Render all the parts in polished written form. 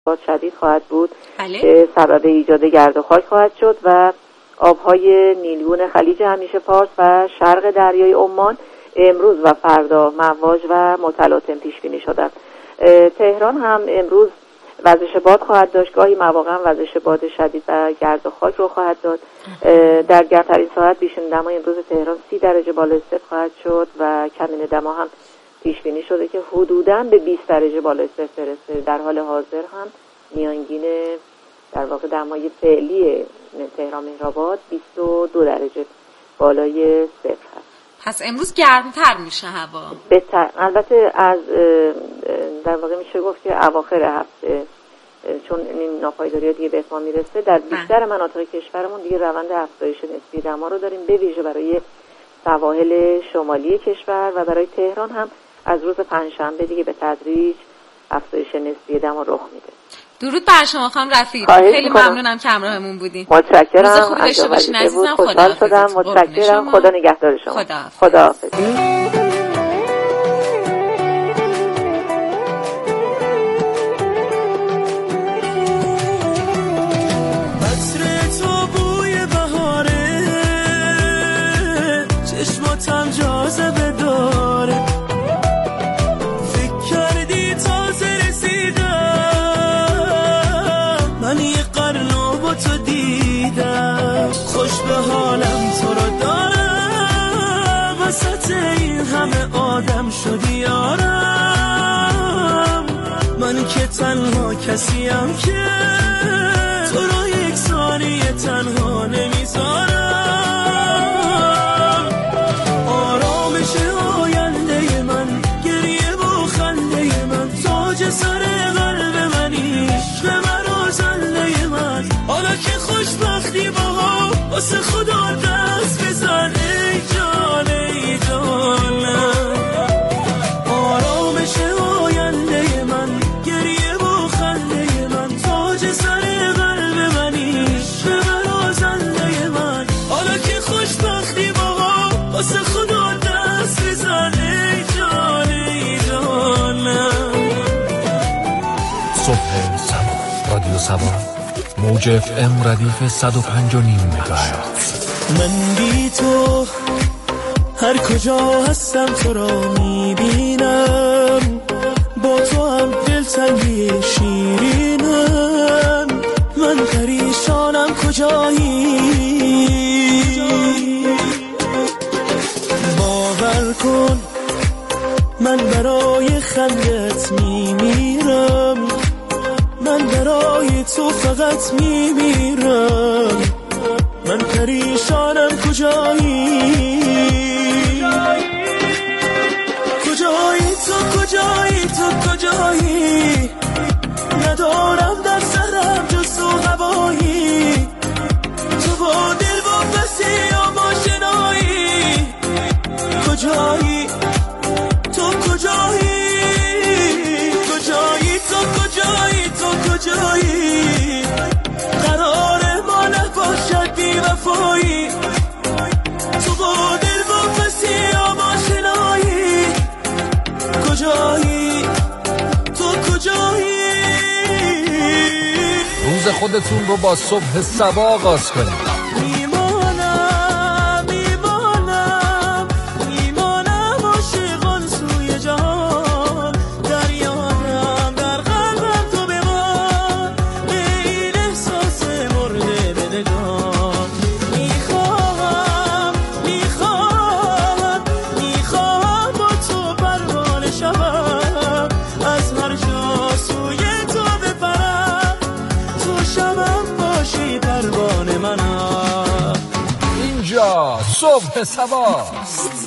شدید خواهد بود که سبب ایجاد گرد و خاک خواهد شد و آبهای نیلگون خلیج همیشه فارس و شرق دریای عمان امروز و فردا مواج و متلاطم پیش بینی شدند. تهران هم امروز وزش باد خواهد داشت، گاهی مواقع وزش باد شدید و گرد و خاک رو خواهد داد. در گرمترین ساعت بیشترین دما امروز تهران 30 درجه بالا صفر خواهد شد و کمین دما هم پیش بینی شده که حدوداً به 20 درجه بالا صفر برسه. در حال حاضر هم میانگین در واقع دمای فعلی تهران مهرآباد 22 درجه بالای صفر هست. پس امروز گرمتر میشه هوا. البته از در واقع میشه گفت که اواخر هفته چون این ناپایداری‌ها دیگه به اتمام میرسه، در بیشتر مناطق کشورمون دیگه روند افزایش نسبی دما رو داریم، به ویژه برای سواحل شمالی کشور و برای تهران هم از روز پنجشنبه دیگه به تدریج افزایش نسبی دما رخ میده. درود بر شما خانم رفیق، خیلی ممنونم که همراهمون بودین. متشکرم. روز خوبی داشته باشین عزیزم. خوشحال شدم. متشکرم. خدا نگهدار شما. خداحافظ. شدی یارم، من که تنها کسیم که تو رو یک ثانیه تنها نمیذارم. آرامش آینده من، گریه و خنده من، تاج سر قلب منی، عشق من و زنده من. حالا که خوشبختی باها واسه خدا دست بزن ای جان ای جانم. رادیو سبا موج FM ردیف 105.9 مگاهرتز. من بی تو هر کجا هستم تو را میبینم، با تو هم دلتنگی شیرینم. من پریشانم کجایی، باور کن من برای خندت میمیرم، من برای تو فقط میمیرم. من پریشانم کجایی، کجایی تو، کجایی تو، کجایی؟ ندارم در سرم جز تو هوایی، تو با دل و بسیام آشنایی. کجایی تو، کجایی؟ کجایی تو، کجایی تو، کجایی؟ قرار ما نباشد بی وفایی، تو با دل و بسیام آشنایی. کجایی تو، کجایی؟ روز خودتون رو با صبح سبا آغاز کنید. صبح سباست.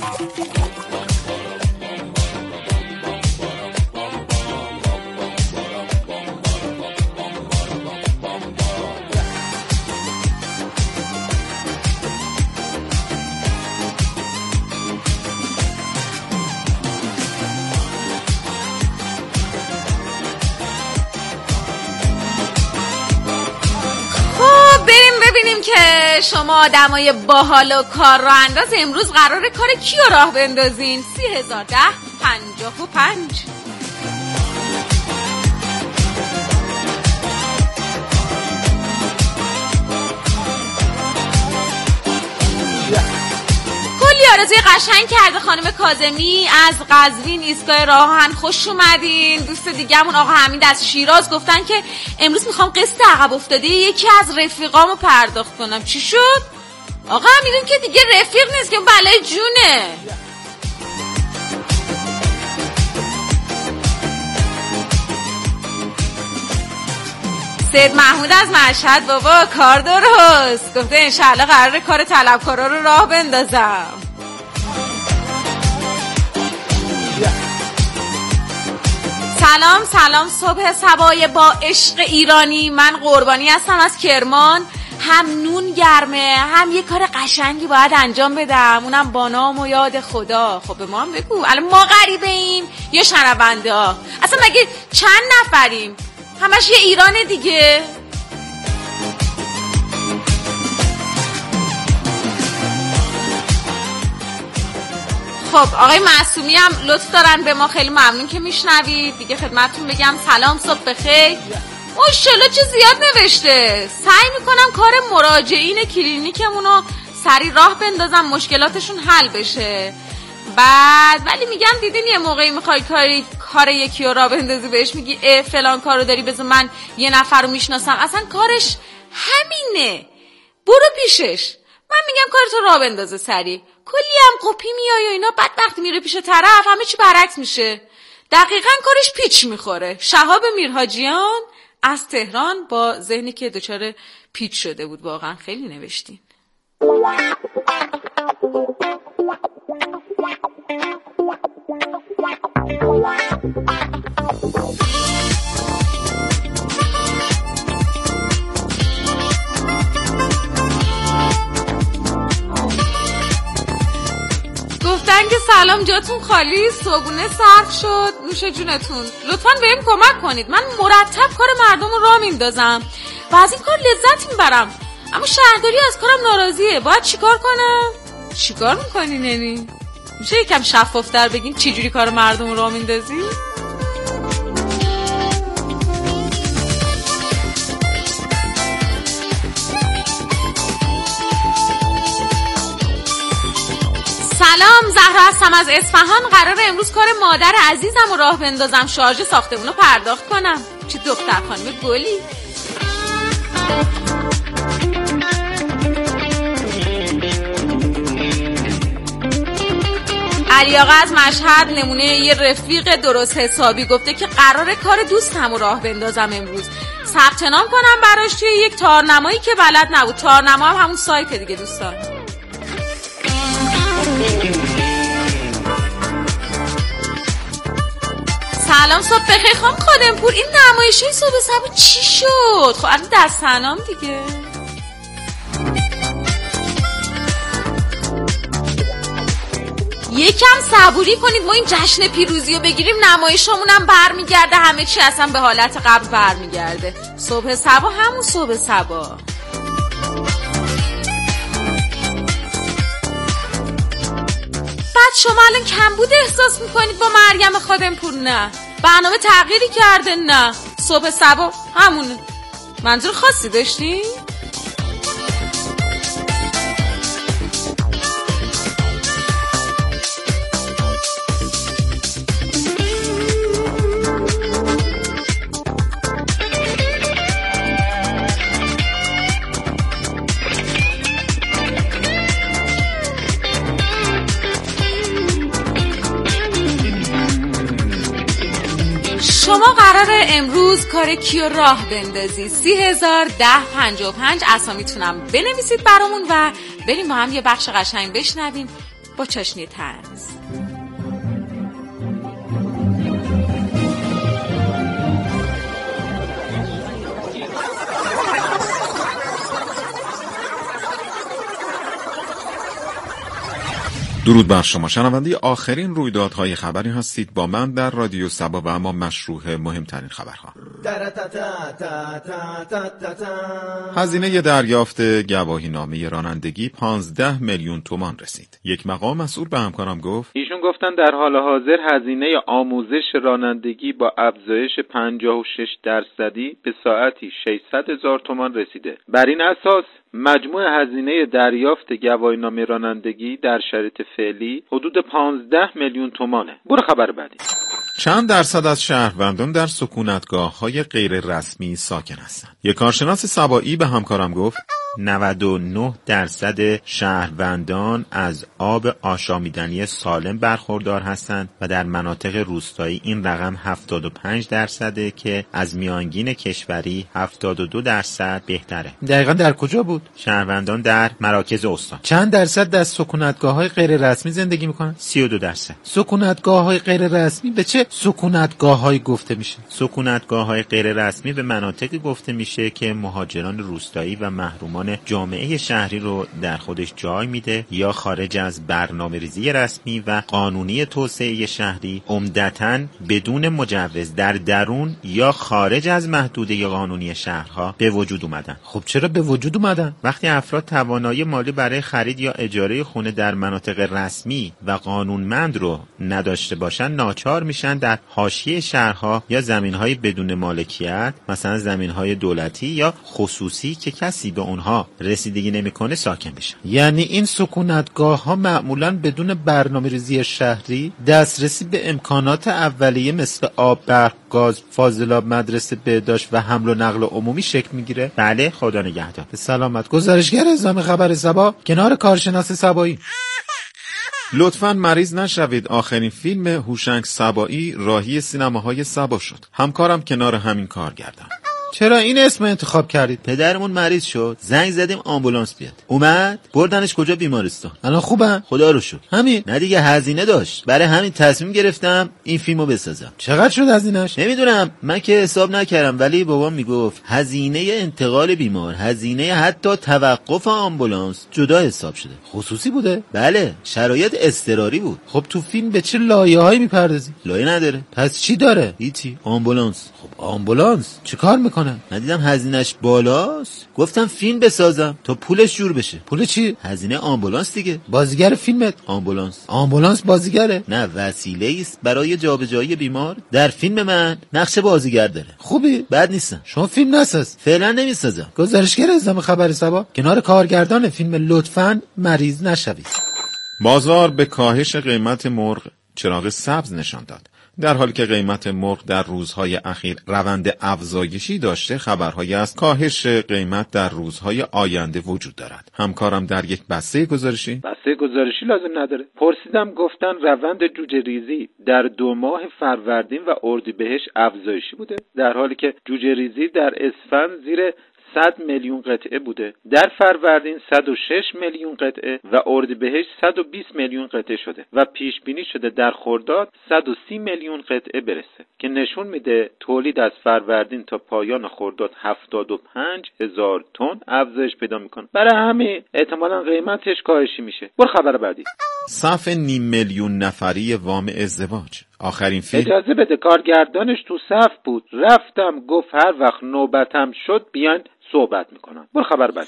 که شما آدمای باحال و کار راه انداز امروز قراره کار کیو راه بندازین؟ 3010 55 آرزوی قشنگ کرده خانم کاظمی از قزوین ایستگاه راهن. خوش اومدین. دوست دیگه‌مون آقا حمید از شیراز گفتن که امروز میخوام قسط عقب افتاده یکی از رفیقامو پرداخت کنم. چی شد؟ آقا حمیدون که دیگه رفیق نیست که بلای جونه. سید محمود از مشهد بابا کار درست گفته انشالله قراره کار طلبکارا رو راه بندازم. سلام صبح صبای با عشق ایرانی. من قربانی هستم از کرمان. هم نون گرمه هم یه کار قشنگی باید انجام بدم اونم با نام و یاد خدا. خب به ما هم بگو الان ما غریبه ایم یا شنونده ها؟ اصلا مگه چند نفریم؟ همش یه ایرانه دیگه. خب آقای معصومی هم لطف دارن به ما، خیلی ممنون که میشنوید دیگه. خدمتتون بگم سلام صبح بخیر. ماشاءالله چه زیاد نوشته. سعی میکنم کار مراجعین کلینیکمونو سری راه بندازم مشکلاتشون حل بشه. بعد ولی میگم دیدین یه موقعی میخوای کار یکی رو راه بندازی بهش میگی فلان کارو داری بذار من یه نفر رو میشناسم اصلا کارش همینه برو پیشش. من میگم کارتو راه بندازه سری. کلی هم قپی میای و اینا بعد وقتی میره پیش طرف همه چی برعکس میشه. دقیقاً کارش پیچ میخوره. شهاب میرحاجیان از تهران با ذهنی که دچار پیچ شده بود. واقعا خیلی نوشتین. گفتن که سلام جاتون خالی صبحونه سرد شد نوش جونتون. لطفاً بهم کمک کنید من مرتب کار مردم رو راه میندازم و از این کار لذت میبرم اما شهرداری از کارم ناراضیه. باید چیکار کنم؟ چیکار میکنی ننی؟ میشه یکم شفافتر بگین چی جوری کار مردم رو راه میندازی؟ سلام زهرا هستم از اصفهان. قراره امروز کار مادر عزیزم رو راه بندازم شارژ ساختمون رو پرداخت کنم. چه دختر خانم گلی. علی آقا از مشهد نمونه یه رفیق درست حسابی گفته که قراره کار دوستم رو راه بندازم امروز. ثبت نام کنم براش توی یک تارنمایی که بلد نبود. تارنما هم همون سایت دیگه دوستان. سلام صبح بخیر خانم خادمپور. این نمایشی صبح صبح چی شد؟ خب الان دست تنام دیگه. یکم صبوری کنید ما این جشن پیروزی رو بگیریم نمایشمون هم برمیگرده همه چی اصلا به حالت قبل برمیگرده. صبح صبح همون صبح صبح. بعد شما الان کمبود احساس میکنید با مریم خادمپور؟ نه برنامه تغییری کرده؟ نه صبح صبح همونه. منظور خاصی داشتی؟ شما قراره امروز کار کیو راه بندازی؟ 301055 اسامیتونم بنویسید برامون و بریم با هم یه بخش قشنگ بشنویم با چاشنی طنز. درود بر شما شنونده آخرین رویدادهای خبری هستید با من در رادیو سبا و اما مشروع مهمترین خبرها. هزینه دریافت گواهینامه رانندگی 15 میلیون تومان رسید. یک مقام مسئول به همکارم گفت ایشون گفتن در حال حاضر هزینه آموزش رانندگی با افزایش 56% به ساعتی 600,000 تومان رسیده. بر این اساس مجموع هزینه دریافت گواهینامه رانندگی در شرایط فعلی حدود 15 میلیون تومانه. برو خبر بعدی. چند درصد از شهروندان در سکونتگاه‌های غیر رسمی ساکن هستند؟ یک کارشناس سبایی به همکارم گفت 99% شهروندان از آب آشامیدنی سالم برخوردار هستند و در مناطق روستایی این رقم 75% که از میانگین کشوری 72% بهتره. دقیقاً در کجا بود؟ شهروندان در مراکز استان. چند درصد در سکونتگاه‌های غیر رسمی زندگی میکنن؟ 32%. سکونتگاه‌های غیر رسمی به چه سکونتگاه‌هایی گفته میشه؟ سکونتگاه‌های غیر رسمی به مناطقی گفته میشه که مهاجران روستایی و محرومان جامعه شهری رو در خودش جای میده یا خارج از برنامه‌ریزی رسمی و قانونی توسعه شهری عمدتاً بدون مجوز در درون یا خارج از محدوده قانونی شهرها به وجود اومدن. خب چرا به وجود اومدن؟ وقتی افراد توانایی مالی برای خرید یا اجاره خونه در مناطق رسمی و قانونمند رو نداشته باشن، ناچار میشن در حاشیه شهرها یا زمین‌های بدون مالکیت، مثلا زمین‌های دولتی یا خصوصی که کسی به اونها رسیدگی نمیکنه ساکن بشن. یعنی این سکونتگاه‌ها معمولاً بدون برنامه‌ریزی شهری دسترسی به امکانات اولیه مثل آب، برق، گاز، فاضلاب، مدرسه، بهداشت و حمل و نقل عمومی شکل میگیره. بله، خدا نگهدار. به سلامت. گزارشگر اعزام خبر سبا کنار کارشناس سبایی. لطفاً مریض نشوید. آخرین فیلم هوشنگ سبایی راهی سینماهای سبا شد. همکارم کنار همین کارگردان. چرا این اسم انتخاب کردید؟ پدرمون مریض شد، زنگ زدیم آمبولانس بیاد، اومد بردنش کجا؟ بیمارستان. الان خوبه؟ خدا رو شکر. همین؟ نه دیگه، هزینه داشت، برای همین تصمیم گرفتم این فیلمو بسازم. چقدر شد هزینه‌اش؟ نمیدونم، من که حساب نکردم، ولی بابام میگفت هزینه انتقال بیمار، هزینه حتی توقف آمبولانس جدا حساب شده. خصوصی بوده؟ بله، شرایط اضطراری بود. خب تو فیلم به چه لایه‌هایی میپردازی؟ لایه نداره. پس چی داره؟ هیچی. آمبولانس. خب آمبولانس چیکار میکنه؟ ندیدم هزینه‌اش بالاست، گفتم فیلم بسازم تا پولش جور بشه. پول چی؟ هزینه آمبولانس دیگه. بازیگر فیلمت؟ آمبولانس بازیگره؟ نه، وسیله است برای جابجایی بیمار. در فیلم من نقش بازیگر داره. خوبی؟ بد نیستم. شما فیلم نساز. فعلا نمیسازم. گزارشگر اعزام خبر سبا کنار کارگردان فیلم لطفاً مریض نشوید. بازار به کاهش قیمت مرغ چراغ سبز نشان داد. در حالی که قیمت مرغ در روزهای اخیر روند افزایشی داشته، خبرهایی از کاهش قیمت در روزهای آینده وجود دارد. همکارم در یک بسته گزارشی لازم نداره. پرسیدم، گفتن روند جوجه ریزی در 2 ماه فروردین و اردیبهشت افزایشی بوده، در حالی که جوجه ریزی در اسفند زیر 100 میلیون قطعه بوده. در فروردین 106 میلیون قطعه و اردیبهشت 120 میلیون قطعه شده و پیش بینی شده در خرداد 130 میلیون قطعه برسه که نشون میده تولید از فروردین تا پایان خرداد 75,000 تن افزایش پیدا میکنه. برای همین احتمالاً قیمتش کاهشی میشه. برو خبر بعدی. صف 500,000 نفری وام ازدواج. آخرین فیلم. اجازه بده، کارگردانش تو صف بود، رفتم گفت هر وقت نوبتم شد بیان صحبت میکنم. برو خبر بعدی.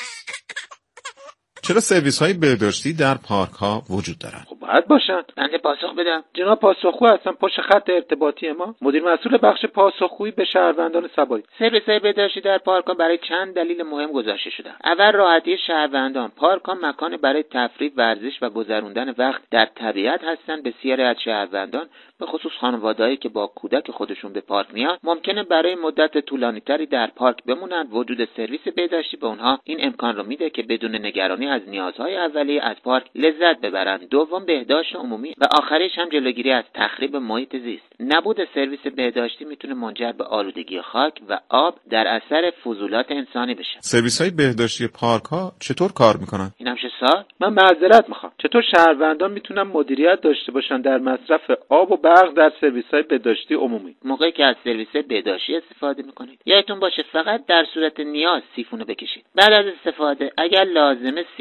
چرا سرویس‌های بهداشتی در پارک‌ها وجود دارند؟ خب باید باشن. بنده پاسخ بدم. جناب پاسخگو هستم پشت خط ارتباطی ما، مدیر مسئول بخش پاسخگویی به شهروندان سبایی. سرویس‌های بهداشتی در پارک‌ها برای چند دلیل مهم گذاشته شده. اول، راحتی شهروندان. پارک‌ها مکان برای تفریح، ورزش و گذراندن وقت در طبیعت هستند. بسیاری از شهروندان، به خصوص خانواده‌ای که با کودک خودشون به پارک میان، ممکنه برای مدت طولانی‌تری در پارک بمونن. وجود سرویس بهداشتی به اونها این امکان رو میده که بدون نگرانی از نیازهای اولیه از پارک لذت ببرن. دوم، بهداشت عمومی و آخریش هم جلوگیری از تخریب محیط زیست. نبود سرویس بهداشتی میتونه منجر به آلودگی خاک و آب در اثر فضولات انسانی بشه. سرویس‌های بهداشتی پارک‌ها چطور کار میکنن؟ اینم چه سوال؟ من معذرت میخوام. چطور شهروندان میتونن مدیریت داشته باشن در مصرف آب و برق در سرویس‌های بهداشتی عمومی؟ موقعی که از سرویس بهداشتی استفاده میکنید، یادتون باشه فقط در صورت نیاز سیفونو بکشید. بعد از استفاده اگر لازمه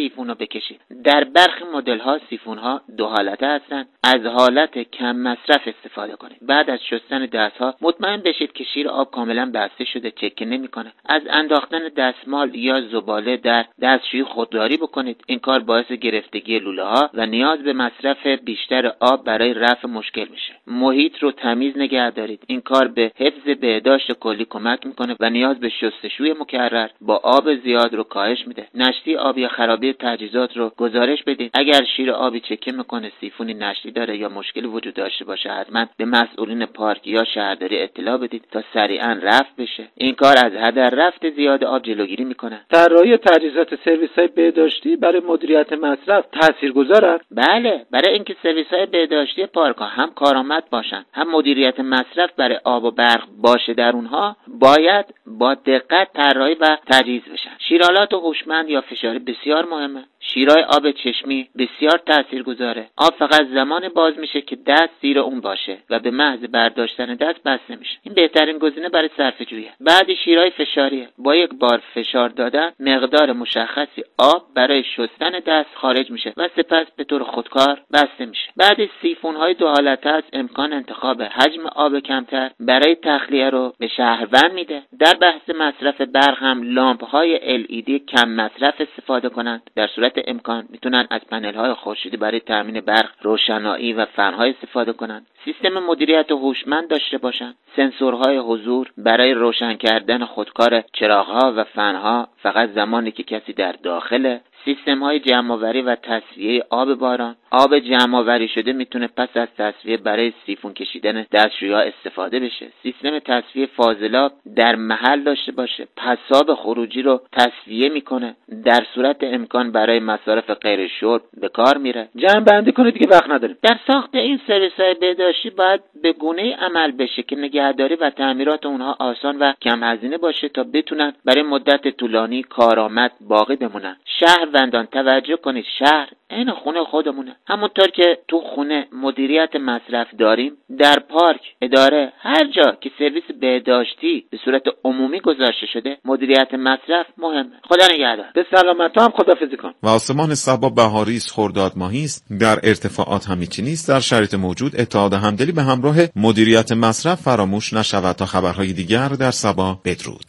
سیفون رو بکشید. در برخی مدل ها سیفون ها دو حالته هستند. از حالت کم مصرف استفاده کنید. بعد از شستن دست ها مطمئن بشید که شیر آب کاملا بسته شده، چکه نمیکنه. از انداختن دستمال یا زباله در دستشویی خودداری بکنید. این کار باعث گرفتگی لوله ها و نیاز به مصرف بیشتر آب برای رفع مشکل میشه. محیط رو تمیز نگه دارید. این کار به حفظ بهداشت کلی کمک میکنه و نیاز به شستشوی مکرر با آب زیاد رو کاهش میده. نشتی آب یا خرابی تجهیزات رو گزارش بدید. اگر شیر آبی چکه میکنه، سیفونی نشتی داره یا مشکلی وجود داشته باشه، حتما به مسئولین پارک یا شهرداری اطلاع بدید تا سریعا رفع بشه. این کار از هدر رفت زیاد آب جلوگیری میکنه. طراحی تجهیزات سرویس‌های بهداشتی برای مدیریت مصرف تاثیرگذارن؟ بله، برای اینکه سرویس‌های بهداشتی پارک‌ها هم کارآمد باشن، هم مدیریت مصرف برای آب و برق باشه در اونها، باید با دقت طراحی و تجهیز بشن. شیرالات هوشمند یا فشاری بسیار مهمه. شیرای آب چشمی بسیار تاثیرگذاره. آب فقط زمان باز میشه که دست زیر اون باشه و به محض برداشتن دست بسته میشه. این بهترین گزینه برای صرفه‌جوییه. بعد شیرای فشاریه. با یک بار فشار دادن مقدار مشخصی آب برای شستن دست خارج میشه و سپس به طور خودکار بسته میشه. بعد سیفون‌های دو حالته است. امکان انتخاب حجم آب کمتر برای تخلیه رو به شهروند میده. در بحث مصرف برق هم لامپ‌های LED کم مصرف استفاده کنند. در صورت امکان میتونن از پنل‌های خورشیدی برای تامین برق، روشنایی و فن‌های استفاده کنند. سیستم مدیریت هوشمند داشته باشند. سنسورهای حضور برای روشن کردن خودکار چراغ‌ها و فن‌ها فقط زمانی که کسی در داخله. سیستم‌های جمع‌آوری و تصفیه آب باران. آب جمع‌آوری شده میتونه پس از تصفیه برای سیفون کشیدن دستشویی‌ها استفاده بشه. سیستم تصفیه فاضلاب در محل داشته باشه. پساب خروجی رو تصفیه میکنه. در صورت امکان برای مصارف غیر شرب به کار میره. جمع‌بندی کنید دیگه، وقت نداریم. در ساخت این سرویس‌های بهداشتی باید به گونه‌ای عمل بشه که نگهداری و تعمیرات اونها آسان و کم هزینه باشه تا بتونن برای مدت طولانی کارآمد باقی بمونن. شهروندان توجه کنید، شهر این خونه خودمونه. همونطور که تو خونه مدیریت مصرف داریم، در پارک، اداره، هر جا که سرویس بهداشتی به صورت عمومی گذاشته شده، مدیریت مصرف مهمه. خدا نگهدار. به سلامت هم خداحافظی کن. و آسمان صبا بهاری است، خرداد ماهی است، در ارتفاعات هم هیچی نیست. در شرایط موجود اتحاد همدلی به همراه مدیریت مصرف فراموش نشود. تا خبرهای دیگر در صبا، بدرود.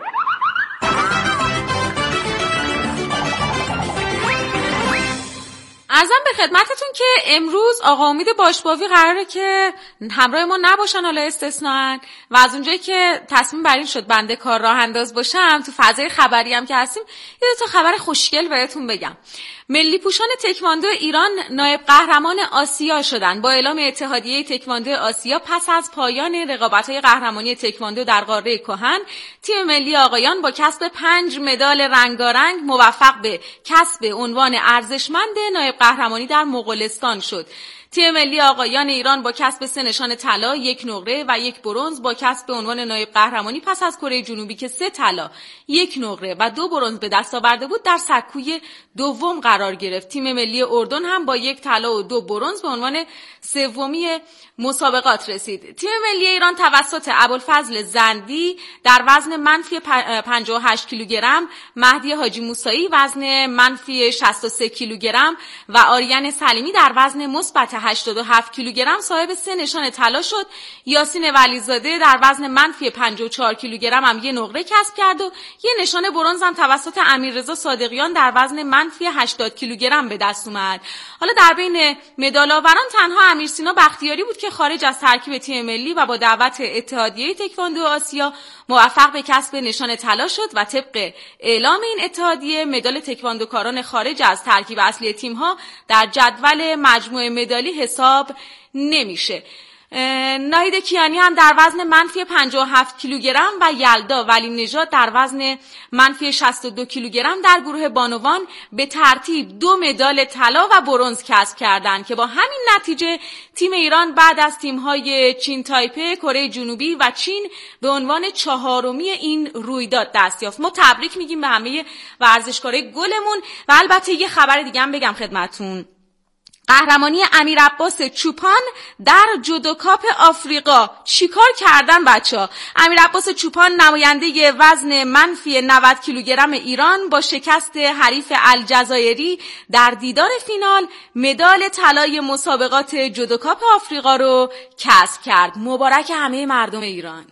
عرضم به خدمتتون که امروز آقا امید باشباوی قراره که همراه ما نباشن، حالا استثناءً، و از اونجایی که تصمیم بر این شد بنده کار راه انداز باشم، تو فضای خبری هم که هستیم، یه دو تا خبر خوشگل بهتون بگم. ملی پوشان تکواندو ایران نایب قهرمان آسیا شدن. با اعلام اتحادیه تکواندو آسیا پس از پایان رقابت‌های قهرمانی تکواندو در قاره کهن، تیم ملی آقایان با کسب 5 مدال رنگارنگ موفق به کسب عنوان ارزشمند نایب قهرمانی در مغولستان شد. تیم ملی آقایان ایران با کسب 3 نشان طلا، 1 نقره و 1 برنز با کسب عنوان نایب قهرمانی پس از کره جنوبی که 3 طلا، 1 نقره و 2 برنز به دست آورده بود، در سکوی دوم قرار گرفت. تیم ملی اردن هم با 1 طلا و 2 برنز به عنوان سومی مسابقات رسید. تیم ملی ایران توسط ابوالفضل زندی در وزن منفی 58 کیلوگرم، مهدی حاجی موسایی وزن منفی 63 کیلوگرم و آریان سلیمی در وزن مثبت 87 کیلوگرم صاحب 3 نشان طلا شد. یاسین ولیزاده در وزن منفی 54 کیلوگرم هم 1 نقره کسب کرد و 1 نشان برنز هم توسط امیررضا صادقیان در وزن منفی 80 کیلوگرم به دست اومد. حالا در بین مدال آوران تنها امیرسینا بختیاری بود که خارج از ترکیب تیم ملی و با دعوت اتحادیه تکواندو آسیا موفق به کسب نشان طلا شد و طبق اعلام این اتحادیه مدال تکواندوکاران خارج از ترکیب اصلی تیم‌ها در جدول مجموع مدالی حساب نمیشه. ناهید کیانی هم در وزن منفی 57 کیلوگرم و یلدا ولی نژاد در وزن منفی 62 کیلوگرم در گروه بانوان به ترتیب 2 مدال طلا و برنز کسب کردند که با همین نتیجه تیم ایران بعد از تیم‌های چین تایپه، کره جنوبی و چین به عنوان 4می این رویداد دست یافت. ما تبریک میگیم به همه ورزشکارای گلمون و البته یه خبر دیگه هم بگم خدمتتون. قهرمانی امیر عباس چوپان در جودوکاپ آفریقا. چیکار کردن بچه‌ها؟ امیر عباس چوپان نماینده وزن منفی 90 کیلوگرم ایران با شکست حریف الجزایری در دیدار فینال مدال طلای مسابقات جودوکاپ آفریقا رو کسب کرد. مبارک همه مردم ایران.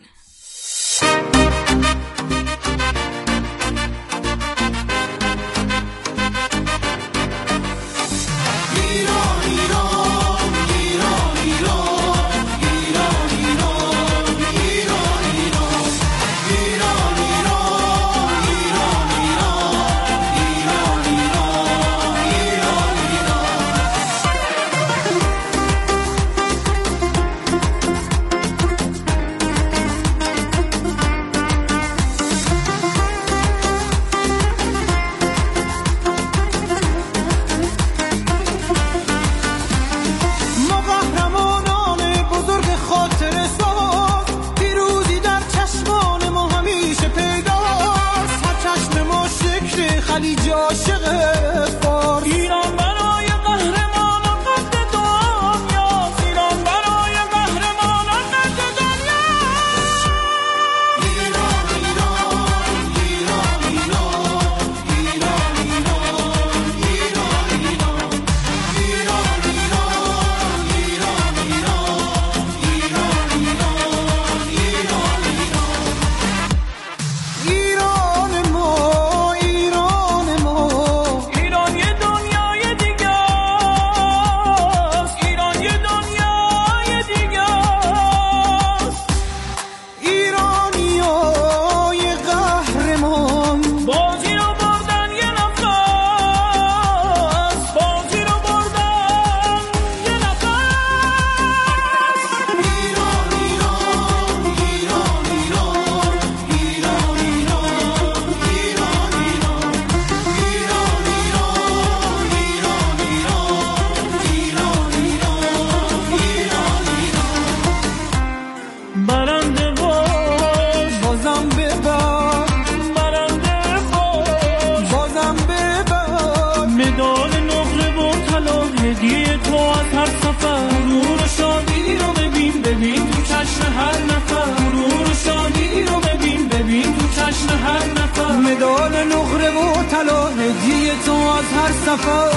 مدال نقره و طلا هدیه تو از هر سفر.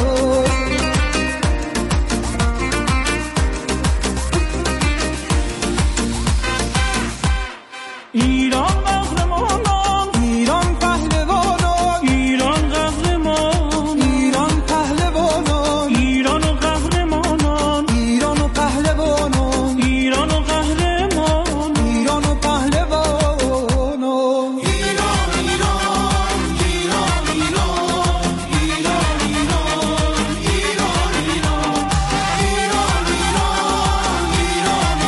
ایران قهرمانان، ایران پهلوانان، ایران قهرمان، ایران پهلوانان، ایران و قهرمانان، ایران و پهلوانان، ایران و قهرمان، ایران و پهلوانان. ایران ایران ایران ایران ایران ایران ایران ایران ایران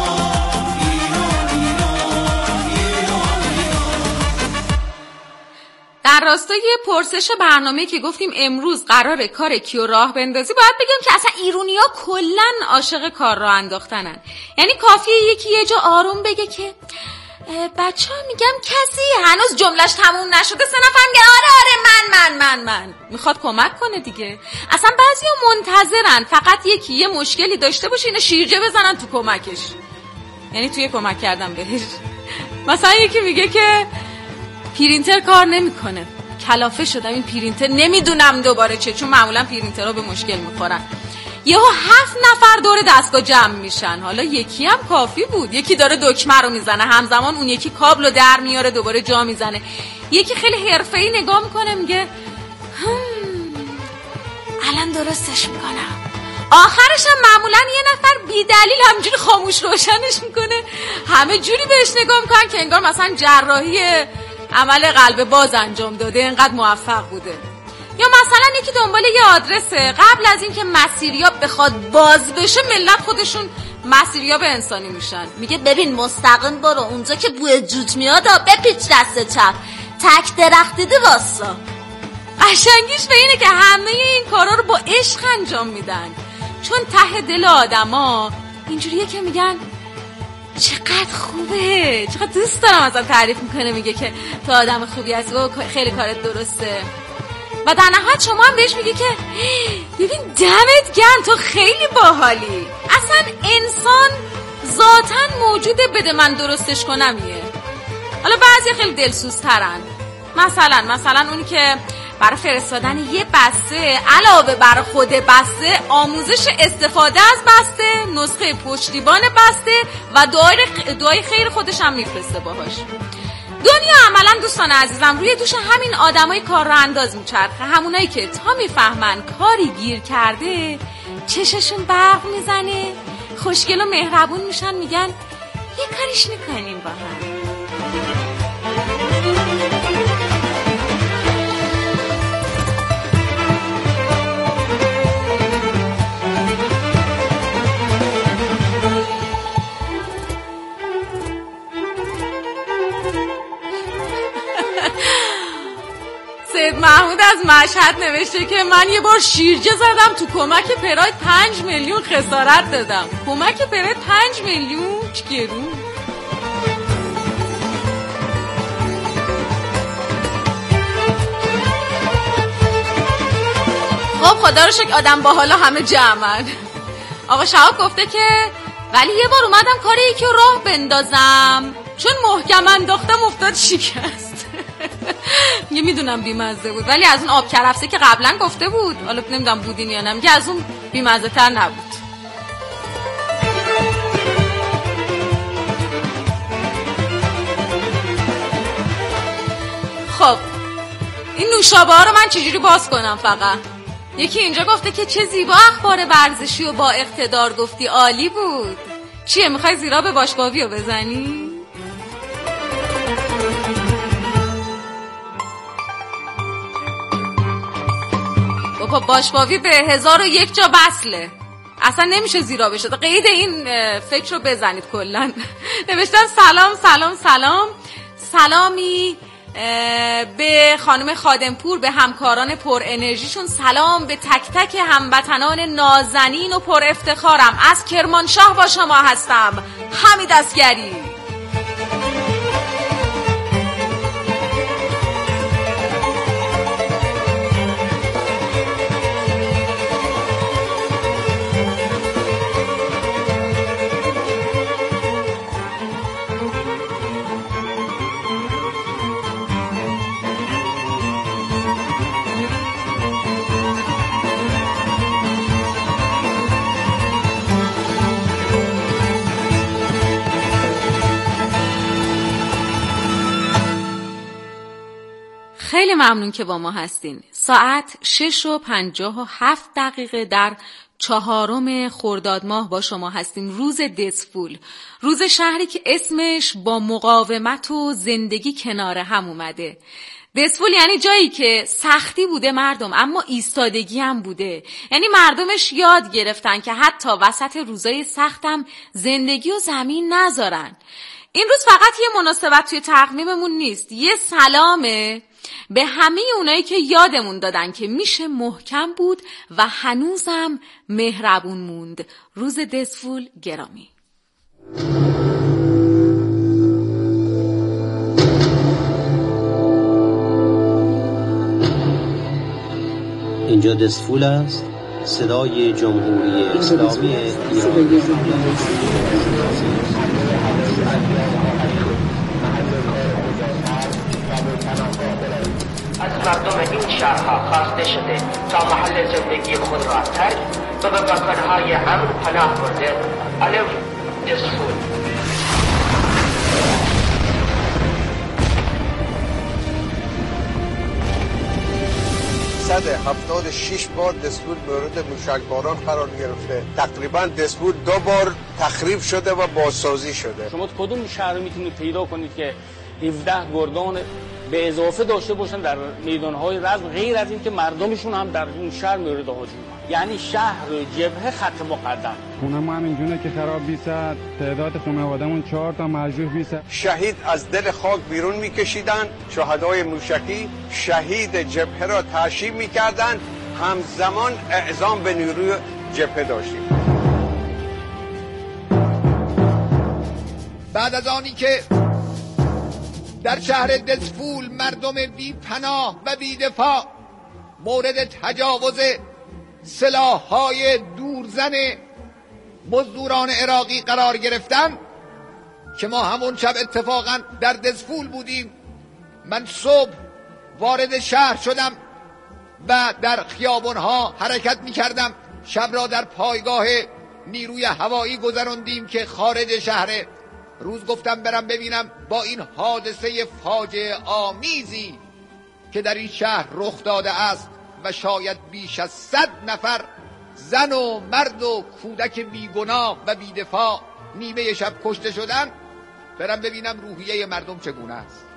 در راستای پرسش برنامه که گفتیم امروز قراره کار کیو راه بندازی، باید بگم که اصلا ایرونیا کلن عاشق کار راه انداختنن. یعنی کافیه یکی یه جا آروم بگه که بچه ها میگم کسی هنوز جملش تموم نشده، 3 نفر میگه آره من میخواد کمک کنه دیگه. اصلا بعضی ها منتظرن فقط یکی یه مشکلی داشته باشه اینو شیرجه بزنن تو کمکش، یعنی توی کمک کردن بهش. مثلا یکی میگه که پرینتر کار نمیکنه، کلافه شدم این پرینتر، نمیدونم دوباره چه، چون معمولا پرینترها به مشکل میخورن. یهو 7 نفر دور دستگاه جمع میشن. حالا یکی هم کافی بود، یکی داره دکمه رو میزنه، همزمان اون یکی کابل رو در میاره دوباره جا میزنه. یکی خیلی حرفه‌ای نگاه میکنه میگه الان درستش میکنم. آخرش هم معمولا یه نفر بی دلیل همجوری خاموش روشنش میکنه. همه جوری بهش نگاه میکنن که انگار مثلا جراحی عمل قلب باز انجام داده، اینقدر موفق بوده. یا مثلا یکی دنبال یه آدرسه، قبل از اینکه مسیریاب بخواد باز بشه ملت خودشون مسیریاب انسانی میشن. میگه ببین مستقیم برو اونجا که بوی جوت میاد، بپیچ دست چپ، تک درخت دیدی واسا. قشنگیش به اینه که همه این کارا رو با عشق انجام میدن، چون ته دل آدما اینجوریه که میگن چقدر خوبه، چقدر دوست دارم. ازم تعریف میکنه، میگه که تو آدم خوبی هستی و خیلی کارت درسته. و در نهایت شما هم بهش میگی که ببین دمت گرم تو خیلی باحالی. اصلا انسان ذاتاً موجوده بده من درستش کنمیه. حالا بعضی خیلی دلسوزترن، مثلا اونی که برای فرستادن یه بسته علاوه بر خود بسته آموزش استفاده از بسته، نسخه پشتیبان بسته و دعای خیر خودش هم میفرسته باهاش. دنیا عملا دوستان عزیزم روی دوش همین آدمای کار رو انداز میچرخه، همونایی که تا میفهمن کاری گیر کرده چششون برق میزنه، خوشگل و مهربون میشن، میگن یه کاریش میکنیم با هم. سید محمود از مشهد نوشته که من یه بار شیرجه زدم تو کمک پراید 5 میلیون خسارت دادم. کمک پراید 5 میلیون چه گرون. خب خدا رو شکر آدم با حالا همه جمعن. آقا شهاب گفته که ولی یه بار اومدم کار یکی رو راه بندازم چون محکم انداختم افتاد شکست. یه میدونم بیمزه بود ولی از اون آب کرفسه که قبلا گفته بود، حالا نمیدونم بودین یا نه، میگه از اون بیمزه تر نبود. خب این نوشابه ها رو من چجوری باز کنم؟ فقط یکی اینجا گفته که چه زیبا اخبار ورزشی و با اقتدار گفتی، عالی بود. چیه میخوای زیرا به باشگاهی رو بزنی؟ بابا باشباوی به 1001 جا وصله، اصلا نمیشه زیرا بشه. قید این فکر رو بزنید کلن. نوشتم سلامی به خانم خادمپور، به همکاران پر انرژیشون، سلام به تک تک هموطنان نازنین و پر افتخارم. از کرمانشاه با شما هستم، حمید اسگری. خیلی ممنون که با ما هستین. ساعت 6:57 در 4 خرداد ماه با شما هستیم. روز دسفول، روز شهری که اسمش با مقاومت و زندگی کنار هم اومده. دسفول یعنی جایی که سختی بوده مردم، اما ایستادگی هم بوده. یعنی مردمش یاد گرفتن که حتی وسط روزای سختم زندگی و زمین نذارن. این روز فقط یه مناسبت توی تقویممون نیست، یه سلامه به همه اونایی که یادمون دادن که میشه محکم بود و هنوزم مهربون موند. روز دسفول گرامی. اینجا دسفول است، صدای جمهوری اسلامی ایران. از مردم این شهرها خواسته شده تا محل زندگی خود را ترک و به مکانهای امن پناه برده. الف دسفول. 176 بار دسفول مورد موشکباران قرار گرفته. تقریبا دسفول 2 بار تخریب شده و بازسازی شده. شما کدوم شهر میتونید پیدا کنید که 17 گردان به اضافه داشته باشن در میدانهای رزم، غیر از این که مردمشون هم در اون شهر مورد هجوم؟ یعنی شهر جبهه خط مقدم. خونه ما هم اینجونه که خراب بیست، تعداد خانواده‌مون 4 تا مجروح بیست. شهید از دل خاک بیرون میکشیدن، شهدای موشکی شهید جبهه را تعشیب میکردن، همزمان اعزام به نیروی جبهه داشتیم. بعد از آنی که در شهر دسفول مردم بی پناه و بی دفاع مورد تجاوز سلاح‌های دورزن مزدوران عراقی قرار گرفتن که ما همون شب اتفاقا در دزفول بودیم. من صبح وارد شهر شدم و در خیابان‌ها حرکت می‌کردم. شب را در پایگاه نیروی هوایی گذراندیم که خارج شهر. روز گفتم برم ببینم با این حادثه فاجعه آمیزی که در این شهر رخ داده است و شاید بیش از 100 نفر زن و مرد و کودک بیگناه و بیدفاع نیمه شب کشته شدن، برم ببینم روحیه مردم چگونه است.